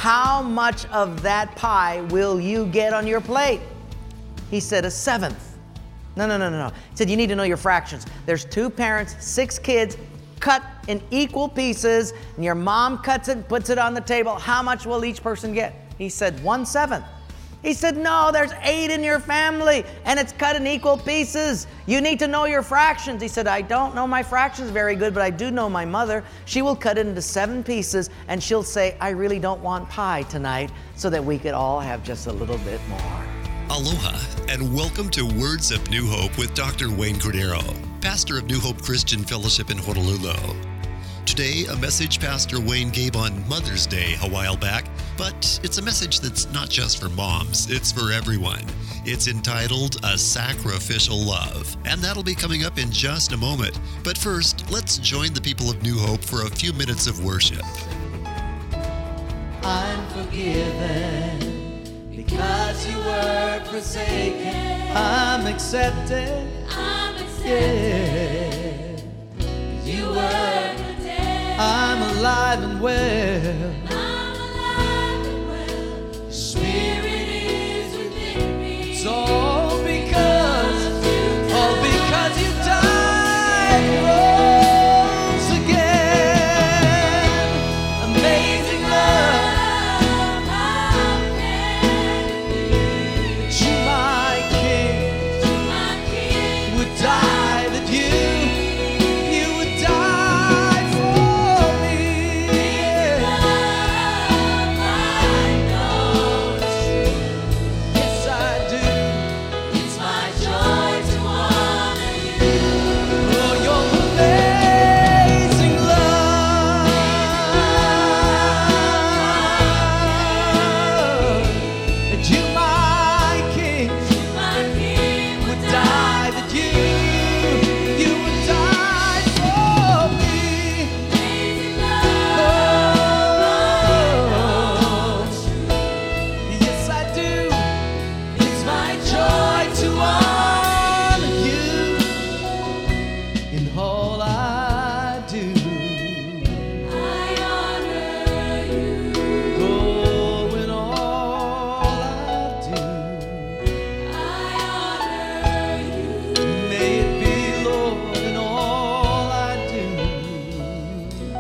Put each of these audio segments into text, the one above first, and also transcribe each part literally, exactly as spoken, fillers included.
how much of that pie will you get on your plate? He said, a seventh. No, no, no, no, no. He said, you need to know your fractions. There's two parents, six kids, cut in equal pieces, and your mom cuts it and puts it on the table. How much will each person get? He said, one seventh. He said, no, there's eight in your family, and it's cut in equal pieces. You need to know your fractions. He said, I don't know my fractions very good, but I do know my mother. She will cut it into seven pieces, and she'll say, I really don't want pie tonight, so that we could all have just a little bit more. Aloha, and welcome to Words of New Hope with Doctor Wayne Cordeiro, pastor of New Hope Christian Fellowship in Honolulu. Today, a message Pastor Wayne gave on Mother's Day a while back, but it's a message that's not just for moms, it's for everyone. It's entitled A Sacrificial Love, and that'll be coming up in just a moment. But first, let's join the people of New Hope for a few minutes of worship. I'm forgiven because you were forsaken. I'm accepted. I'm accepted. Yeah. You were condemned. I'm alive and well. I'm alive and well. Your Spirit is within me. It's all because, all because you died and rose again. Amazing love. That you, my King, would die, that you, you would die for me. Yes, I do. It's my joy to honor you. Oh, your amazing love. That you, my King, would die, that you, you would die for me. Oh, yes, I do. It's my joy to honor you in all I do. I honor you. Oh, in all I do. I honor you. May it be, Lord, in all I do. I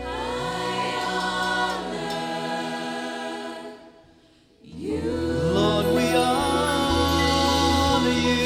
honor you. Lord, we honor you.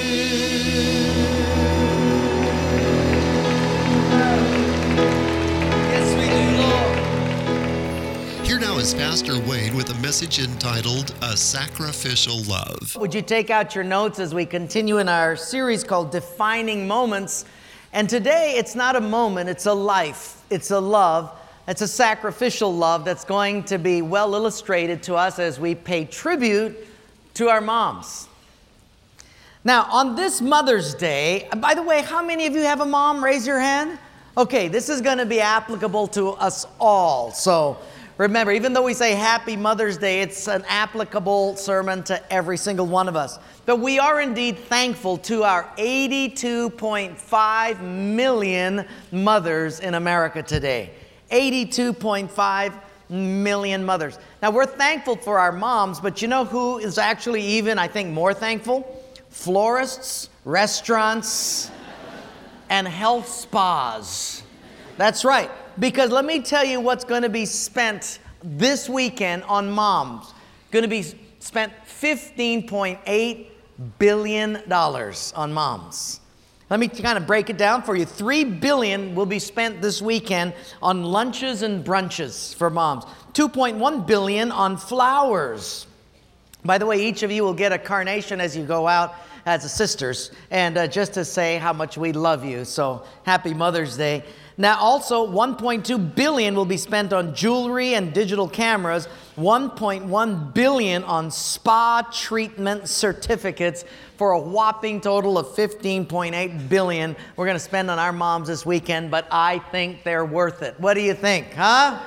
Yes, we do, Lord. Here now is Pastor Wayne with a message entitled A Sacrificial Love. Would you take out your notes as we continue in our series called Defining Moments? And today, it's not a moment, it's a life. It's a love. It's a sacrificial love that's going to be well illustrated to us as we pay tribute to our moms. Now, on this Mother's Day, by the way, how many of you have a mom? Raise your hand. Okay, this is going to be applicable to us all. So remember, even though we say Happy Mother's Day, it's an applicable sermon to every single one of us. But we are indeed thankful to our eighty-two point five million mothers in America today. eighty-two point five million mothers. Now, we're thankful for our moms, but you know who is actually even, I think, more thankful? Florists, restaurants, and health spas. That's right. Because let me tell you what's going to be spent this weekend on moms. Going to be spent fifteen point eight billion dollars on moms. Let me kind of break it down for you. three billion dollars will be spent this weekend on lunches and brunches for moms. two point one billion dollars on flowers. By the way, each of you will get a carnation as you go out as a sisters, and uh, just to say how much we love you. So happy Mother's Day. Now also one point two billion dollars will be spent on jewelry and digital cameras, one point one billion dollars on spa treatment certificates, for a whopping total of fifteen point eight billion dollars we're going to spend on our moms this weekend, but I think they're worth it. What do you think, huh?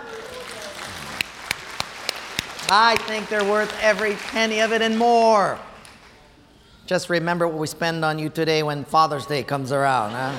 I think they're worth every penny of it and more. Just remember what we spend on you today when Father's Day comes around, huh?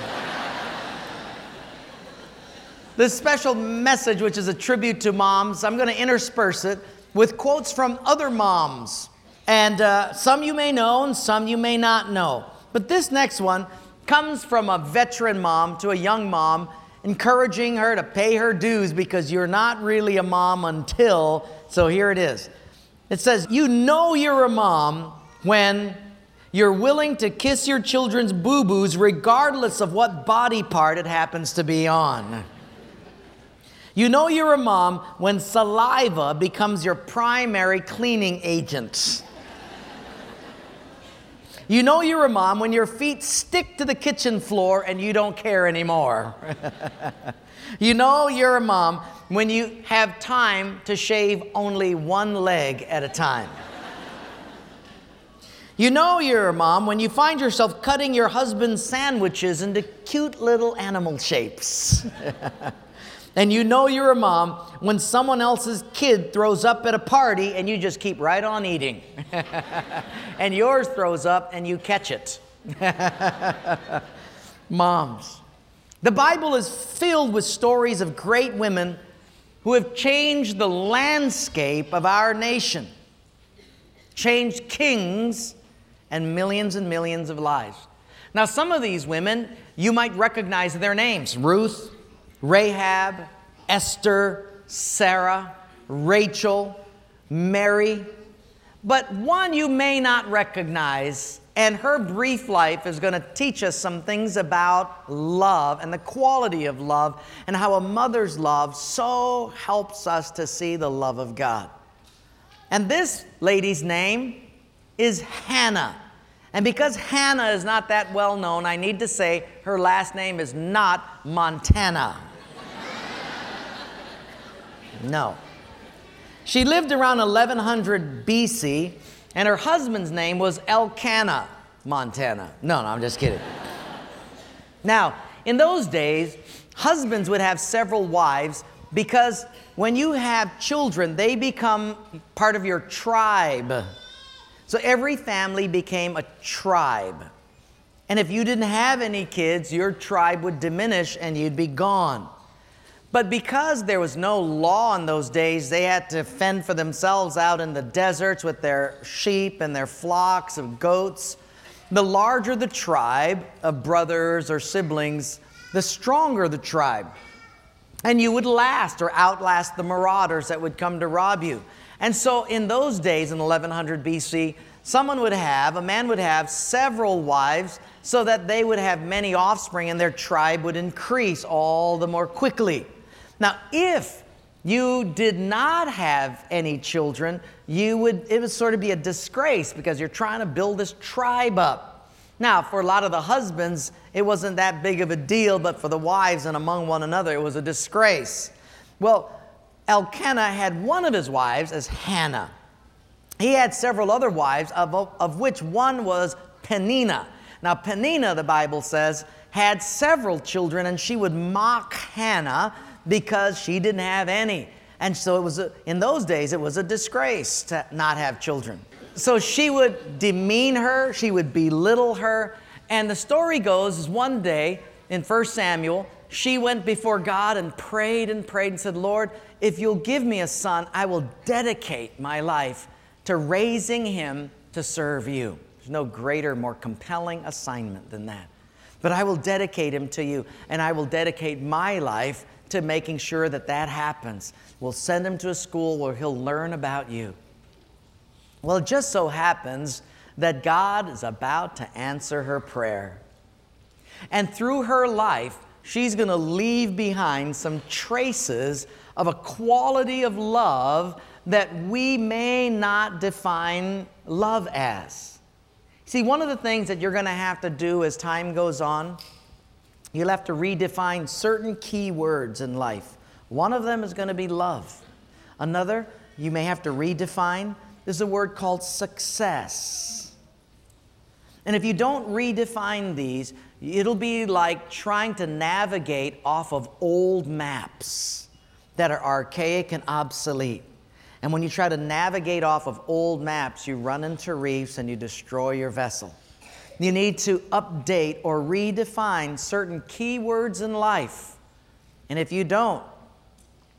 This special message, which is a tribute to moms, I'm going to intersperse it with quotes from other moms. And uh, some you may know and some you may not know. But this next one comes from a veteran mom to a young mom, encouraging her to pay her dues because you're not really a mom until, so here it is. It says, you know you're a mom when you're willing to kiss your children's boo-boos regardless of what body part it happens to be on. You know you're a mom when saliva becomes your primary cleaning agent. You know you're a mom when your feet stick to the kitchen floor and you don't care anymore. You know you're a mom when you have time to shave only one leg at a time. You know you're a mom when you find yourself cutting your husband's sandwiches into cute little animal shapes. And you know you're a mom when someone else's kid throws up at a party and you just keep right on eating. And yours throws up and you catch it. Moms. The Bible is filled with stories of great women who have changed the landscape of our nation, changed kings and millions and millions of lives. Now, some of these women, you might recognize their names: Ruth, Rahab, Esther, Sarah, Rachel, Mary. But one you may not recognize, and her brief life is going to teach us some things about love and the quality of love and how a mother's love so helps us to see the love of God. And this lady's name is Hannah. And because Hannah is not that well known, I need to say her last name is not Montana. No. She lived around eleven hundred B C, and her husband's name was Elkanah, Montana. No, no, I'm just kidding. Now, in those days, husbands would have several wives because when you have children, they become part of your tribe. So every family became a tribe. And if you didn't have any kids, your tribe would diminish and you'd be gone. But because there was no law in those days, they had to fend for themselves out in the deserts with their sheep and their flocks of goats. The larger the tribe of brothers or siblings, the stronger the tribe. And you would last or outlast the marauders that would come to rob you. And so in those days, in eleven hundred B C, someone would have, a man would have several wives so that they would have many offspring and their tribe would increase all the more quickly. Now, if you did not have any children, you would, it would sort of be a disgrace because you're trying to build this tribe up. Now, for a lot of the husbands, it wasn't that big of a deal, but for the wives and among one another, it was a disgrace. Well, Elkanah had one of his wives as Hannah. He had several other wives, of, of which one was Peninnah. Now, Peninnah, the Bible says, had several children, and she would mock Hannah because she didn't have any. And so it was a, in those days, it was a disgrace to not have children. So she would demean her, she would belittle her. And the story goes is one day in First Samuel, she went before God and prayed and prayed and said, Lord, if you'll give me a son, I will dedicate my life to raising him to serve you. There's no greater, more compelling assignment than that. But I will dedicate him to you, and I will dedicate my life to making sure that that happens. We'll send him to a school where he'll learn about you. Well, it just so happens that God is about to answer her prayer. And through her life, she's going to leave behind some traces of a quality of love that we may not define love as. See, one of the things that you're going to have to do as time goes on, you'll have to redefine certain key words in life. One of them is going to be love. Another, you may have to redefine, is a word called success. And if you don't redefine these, it'll be like trying to navigate off of old maps that are archaic and obsolete. And when you try to navigate off of old maps, you run into reefs and you destroy your vessel. You need to update or redefine certain key words in life. And if you don't,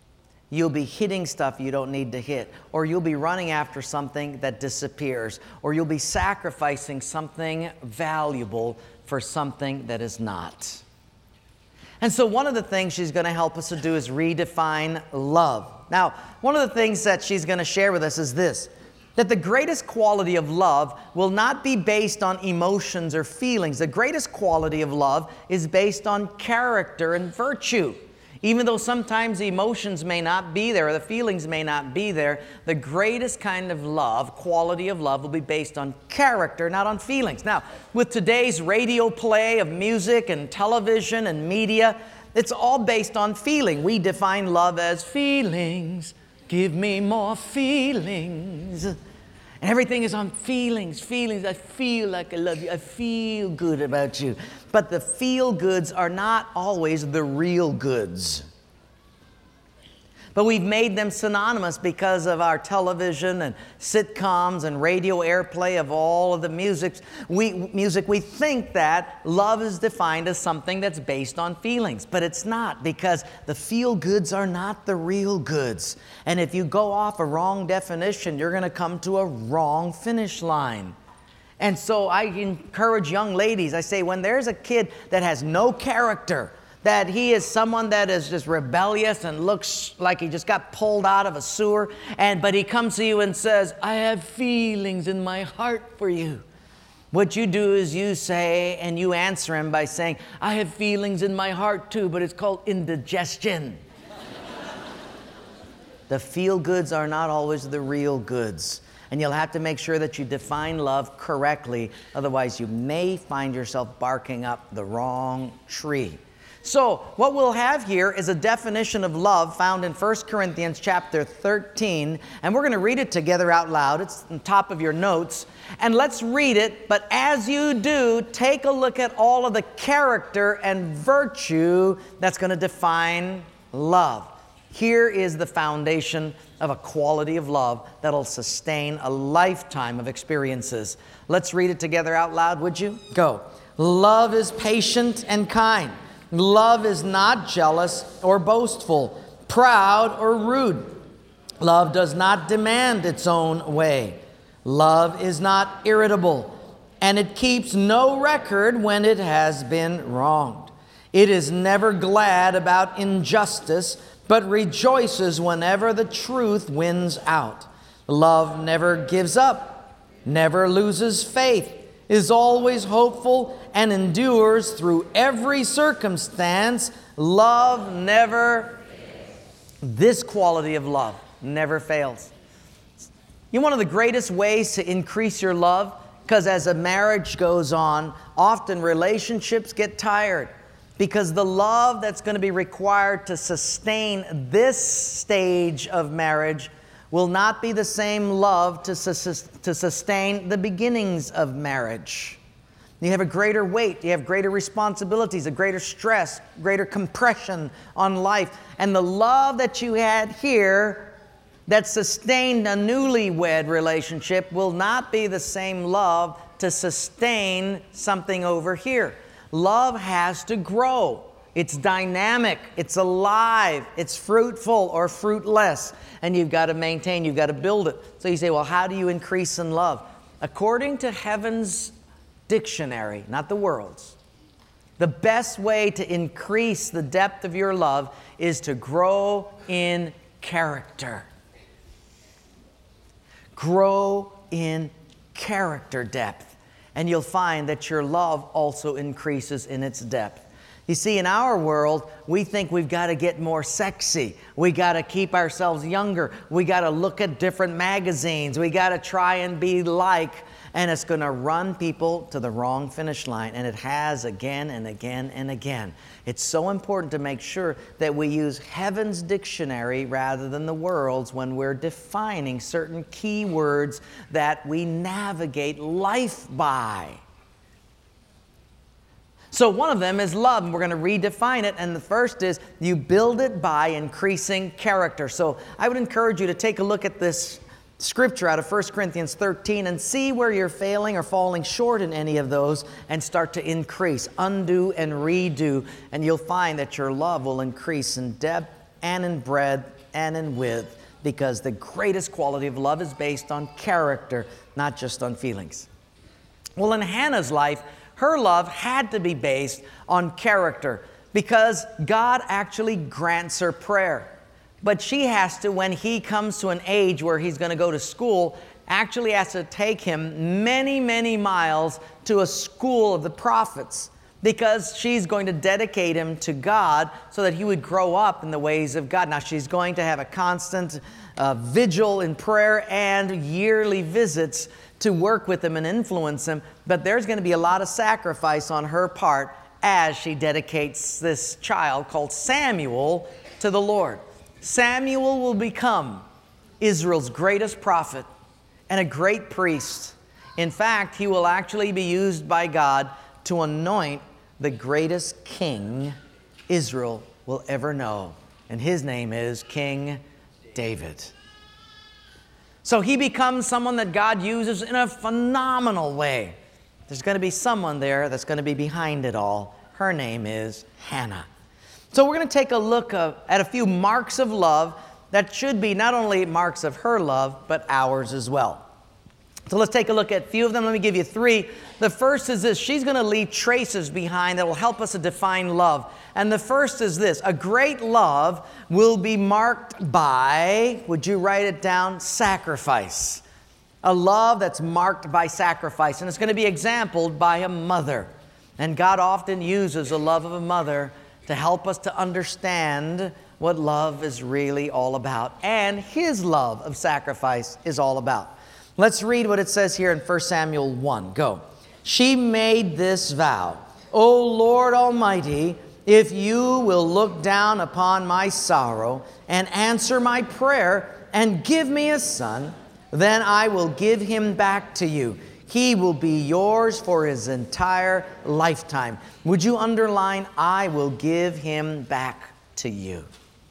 you'll be hitting stuff you don't need to hit, or you'll be running after something that disappears, or you'll be sacrificing something valuable for something that is not. And so one of the things she's going to help us to do is redefine love. Now, one of the things that she's going to share with us is this, that the greatest quality of love will not be based on emotions or feelings. The greatest quality of love is based on character and virtue. Even though sometimes the emotions may not be there or the feelings may not be there, the greatest kind of love, quality of love, will be based on character, not on feelings. Now, with today's radio play of music and television and media, it's all based on feeling. We define love as feelings. Give me more feelings. And everything is on feelings, feelings. I feel like I love you. I feel good about you. But the feel goods are not always the real goods. But we've made them synonymous because of our television and sitcoms and radio airplay of all of the music. We, music, we think that love is defined as something that's based on feelings. But it's not, because the feel goods are not the real goods. And if you go off a wrong definition, you're going to come to a wrong finish line. And so I encourage young ladies, I say, when there's a kid that has no character, that he is someone that is just rebellious and looks like he just got pulled out of a sewer, and but he comes to you and says, I have feelings in my heart for you. What you do is you say, and you answer him by saying, I have feelings in my heart too, but it's called indigestion. The feel goods are not always the real goods. And you'll have to make sure that you define love correctly. Otherwise, you may find yourself barking up the wrong tree. So what we'll have here is a definition of love found in First Corinthians chapter thirteen. And we're going to read it together out loud. It's on top of your notes. And let's read it. But as you do, take a look at all of the character and virtue that's going to define love. Here is the foundation of a quality of love that'll sustain a lifetime of experiences. Let's read it together out loud, would you? Go. Love is patient and kind. Love is not jealous or boastful, proud or rude. Love does not demand its own way. Love is not irritable, and it keeps no record when it has been wronged. It is never glad about injustice, but rejoices whenever the truth wins out. Love never gives up, never loses faith, is always hopeful, and endures through every circumstance. Love never, this quality of love never fails. You know, one of the greatest ways to increase your love, because as a marriage goes on, often relationships get tired. Because the love that's going to be required to sustain this stage of marriage will not be the same love to, sus- to sustain the beginnings of marriage. You have a greater weight, you have greater responsibilities, a greater stress, greater compression on life. And the love that you had here that sustained a newlywed relationship will not be the same love to sustain something over here. Love has to grow. It's dynamic, it's alive, it's fruitful or fruitless. And you've got to maintain, you've got to build it. So you say, well, how do you increase in love? According to heaven's dictionary, not the world's, the best way to increase the depth of your love is to grow in character. Grow in character depth. And you'll find that your love also increases in its depth. You see, in our world, we think we've got to get more sexy. We got to keep ourselves younger. We got to look at different magazines. We got to try and be like. And it's going to run people to the wrong finish line. And it has again and again and again. It's so important to make sure that we use heaven's dictionary rather than the world's when we're defining certain key words that we navigate life by. So one of them is love, and we're going to redefine it. And the first is you build it by increasing character. So I would encourage you to take a look at this scripture out of First Corinthians thirteen and see where you're failing or falling short in any of those and start to increase, undo and redo, and you'll find that your love will increase in depth and in breadth and in width, because the greatest quality of love is based on character, not just on feelings. Well, in Hannah's life, her love had to be based on character because God actually grants her prayer. But she has to, when he comes to an age where he's going to go to school, actually has to take him many, many miles to a school of the prophets, because she's going to dedicate him to God so that he would grow up in the ways of God. Now, she's going to have a constant uh, vigil in prayer and yearly visits to work with him and influence him, but there's going to be a lot of sacrifice on her part as she dedicates this child called Samuel to the Lord. Samuel will become Israel's greatest prophet and a great priest. In fact, he will actually be used by God to anoint the greatest king Israel will ever know. And his name is King David. So he becomes someone that God uses in a phenomenal way. There's going to be someone there that's going to be behind it all. Her name is Hannah. So we're going to take a look uh, at a few marks of love that should be not only marks of her love, but ours as well. So let's take a look at a few of them. Let me give you three. The first is this. She's going to leave traces behind that will help us to define love. And the first is this. A great love will be marked by, would you write it down, sacrifice. A love that's marked by sacrifice. And it's going to be exampled by a mother. And God often uses the love of a mother to help us to understand what love is really all about. And his love of sacrifice is all about. Let's read what it says here in First Samuel one. Go. She made this vow, O Lord Almighty, if you will look down upon my sorrow and answer my prayer and give me a son, then I will give him back to you. He will be yours for his entire lifetime. Would you underline, I will give him back to you?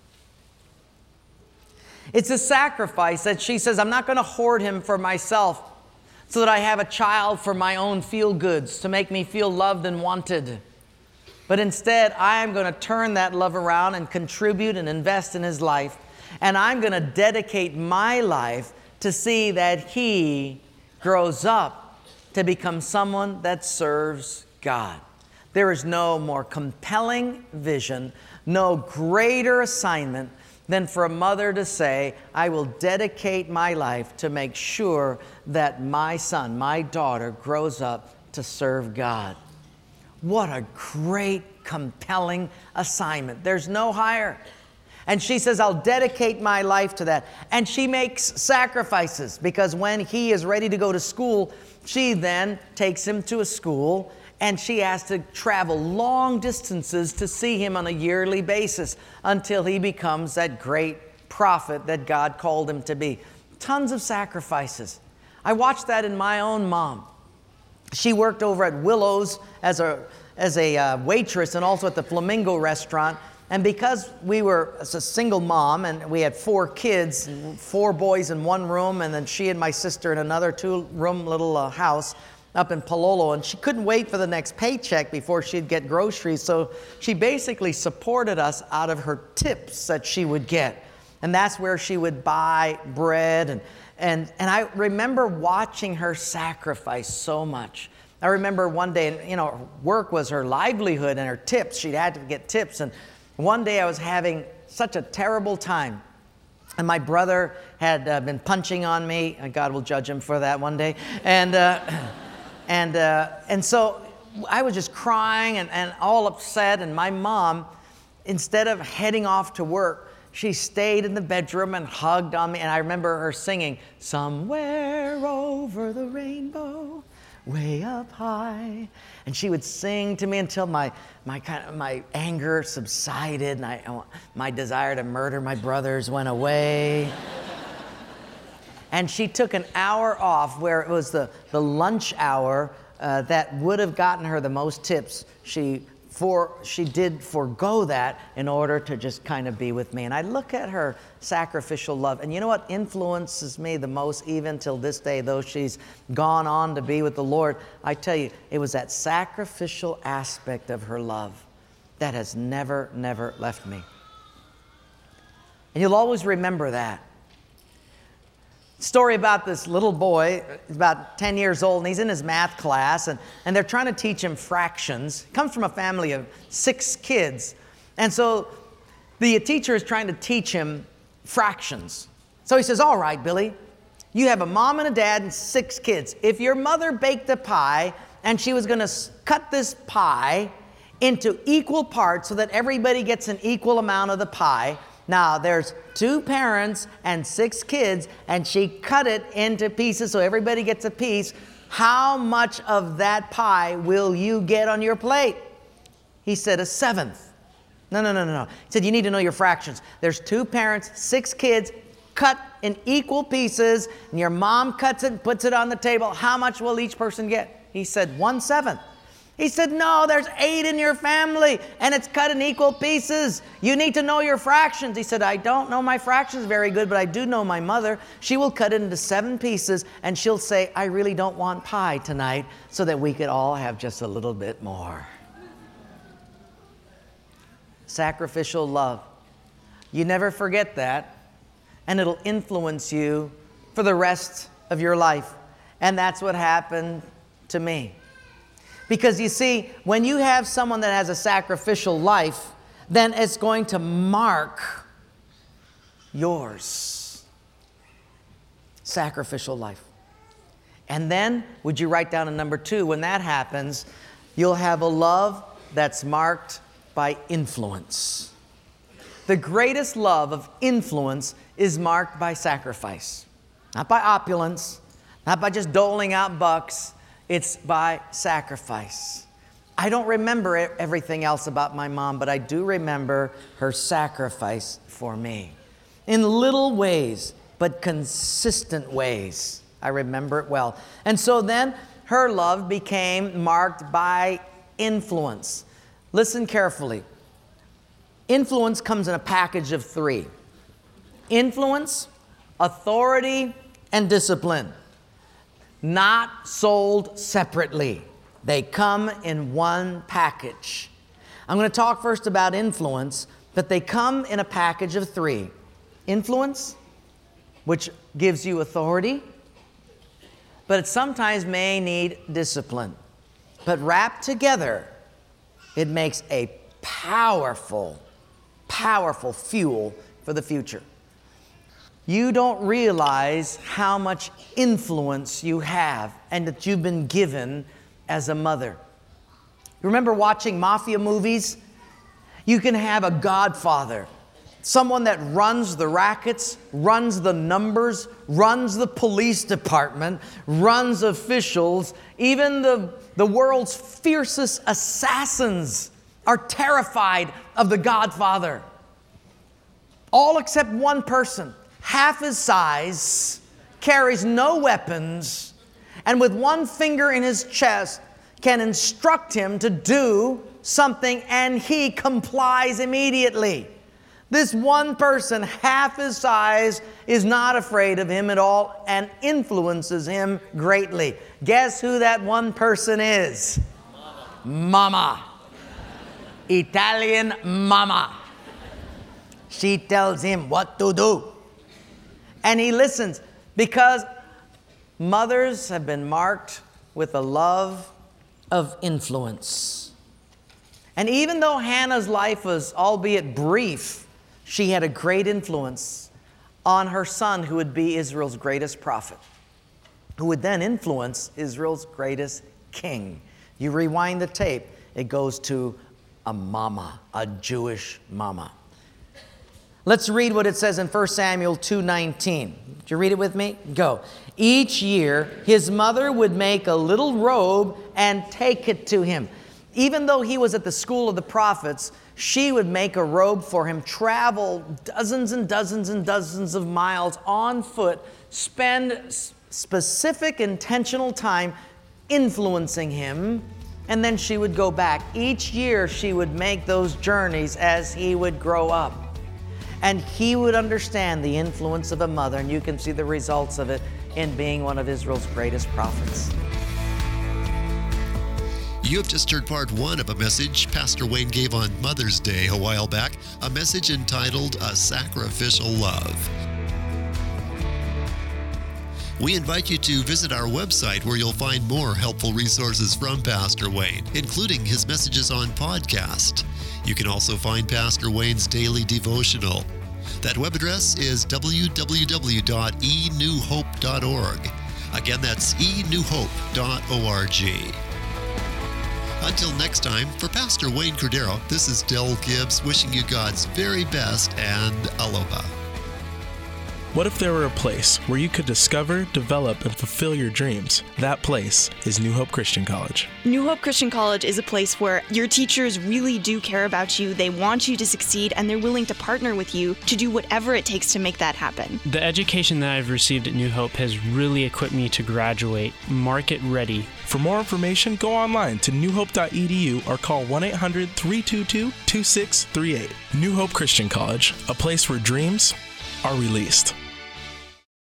It's a sacrifice that she says, I'm not going to hoard him for myself so that I have a child for my own feel-goods, to make me feel loved and wanted. But instead, I am going to turn that love around and contribute and invest in his life. And I'm going to dedicate my life to see that he grows up to become someone that serves God. There is no more compelling vision, no greater assignment than for a mother to say, I will dedicate my life to make sure that my son, my daughter, grows up to serve God. What a great, compelling assignment. There's no higher. And she says, I'll dedicate my life to that. And she makes sacrifices, because when he is ready to go to school, she then takes him to a school, and she has to travel long distances to see him on a yearly basis until he becomes that great prophet that God called him to be. Tons of sacrifices. I watched that in my own mom. She worked over at Willow's as a, as a uh, waitress, and also at the Flamingo restaurant. And because we were a single mom and we had four kids, four boys in one room, and then she and my sister in another two-room little uh, house up in Palolo, and she couldn't wait for the next paycheck before she'd get groceries. So she basically supported us out of her tips that she would get. And that's where she would buy bread. And, and, and I remember watching her sacrifice so much. I remember one day, you know, work was her livelihood and her tips. She had to get tips. And one day I was having such a terrible time. And my brother had uh, been punching on me. And God will judge him for that one day. And... Uh, And uh, and so I was just crying and, and all upset. And my mom, instead of heading off to work, she stayed in the bedroom and hugged on me. And I remember her singing, somewhere over the rainbow, way up high. And she would sing to me until my my kind of my anger subsided and I, my desire to murder my brothers went away. And she took an hour off where it was the, the lunch hour uh, that would have gotten her the most tips. She for she did forego that in order to just kind of be with me. And I look at her sacrificial love. And you know what influences me the most, even till this day, though she's gone on to be with the Lord? I tell you, it was that sacrificial aspect of her love that has never, never left me. And you'll always remember that. Story about this little boy, he's about ten years old, and he's in his math class, and, and they're trying to teach him fractions. He comes from a family of six kids. And so the teacher is trying to teach him fractions. So he says, all right, Billy, you have a mom and a dad and six kids. If your mother baked a pie and she was going to cut this pie into equal parts so that everybody gets an equal amount of the pie. Now, there's two parents and six kids, and she cut it into pieces so everybody gets a piece. How much of that pie will you get on your plate? He said, a seventh. No, no, no, no, no. He said, you need to know your fractions. There's two parents, six kids, cut in equal pieces, and your mom cuts it and puts it on the table. How much will each person get? He said, one seventh. He said, no, there's eight in your family, and it's cut in equal pieces. You need to know your fractions. He said, I don't know my fractions very good, but I do know my mother. She will cut it into seven pieces, and she'll say, I really don't want pie tonight, so that we could all have just a little bit more. Sacrificial love. You never forget that, and it'll influence you for the rest of your life. And that's what happened to me. Because you see, when you have someone that has a sacrificial life, then it's going to mark yours. Sacrificial life. And then, would you write down a number two? When that happens, you'll have a love that's marked by influence. The greatest love of influence is marked by sacrifice. Not by opulence, not by just doling out bucks. It's by sacrifice. I don't remember everything else about my mom, but I do remember her sacrifice for me. In little ways, but consistent ways. I remember it well. And so then her love became marked by influence. Listen carefully. Influence comes in a package of three. Influence, authority, and discipline. Not sold separately. They come in one package. I'm going to talk first about influence, but they come in a package of three. Influence, which gives you authority, but it sometimes may need discipline. But wrapped together, it makes a powerful, powerful fuel for the future. You don't realize how much influence you have and that you've been given as a mother. Remember watching mafia movies? You can have a godfather, someone that runs the rackets, runs the numbers, runs the police department, runs officials. Even the, the world's fiercest assassins are terrified of the godfather. All except one person. Half his size, carries no weapons, and with one finger in his chest can instruct him to do something, and he complies immediately. This one person, half his size, is not afraid of him at all and influences him greatly. Guess who that one person is? Mama. Mama. Italian mama. She tells him what to do. And he listens, because mothers have been marked with a love of influence. And even though Hannah's life was, albeit brief, she had a great influence on her son, who would be Israel's greatest prophet, who would then influence Israel's greatest king. You rewind the tape, it goes to a mama, a Jewish mama. Let's read what it says in First Samuel two nineteen. Did you read it with me? Go. Each year, his mother would make a little robe and take it to him. Even though he was at the school of the prophets, she would make a robe for him, travel dozens and dozens and dozens of miles on foot, spend specific intentional time influencing him, and then she would go back. Each year, she would make those journeys as he would grow up. And he would understand the influence of a mother, and you can see the results of it in being one of Israel's greatest prophets. You have just heard part one of a message Pastor Wayne gave on Mother's Day a while back, a message entitled A Sacrificial Love. We invite you to visit our website where you'll find more helpful resources from Pastor Wayne, including his messages on podcast. You can also find Pastor Wayne's daily devotional. That web address is w w w dot e new hope dot org. Again, that's e new hope dot org. Until next time, for Pastor Wayne Cordero, this is Del Gibbs wishing you God's very best and aloha. What if there were a place where you could discover, develop, and fulfill your dreams? That place is New Hope Christian College. New Hope Christian College is a place where your teachers really do care about you, they want you to succeed, and they're willing to partner with you to do whatever it takes to make that happen. The education that I've received at New Hope has really equipped me to graduate market ready. For more information, go online to new hope dot e d u or call one eight hundred, three two two, two six three eight. New Hope Christian College, a place where dreams are released.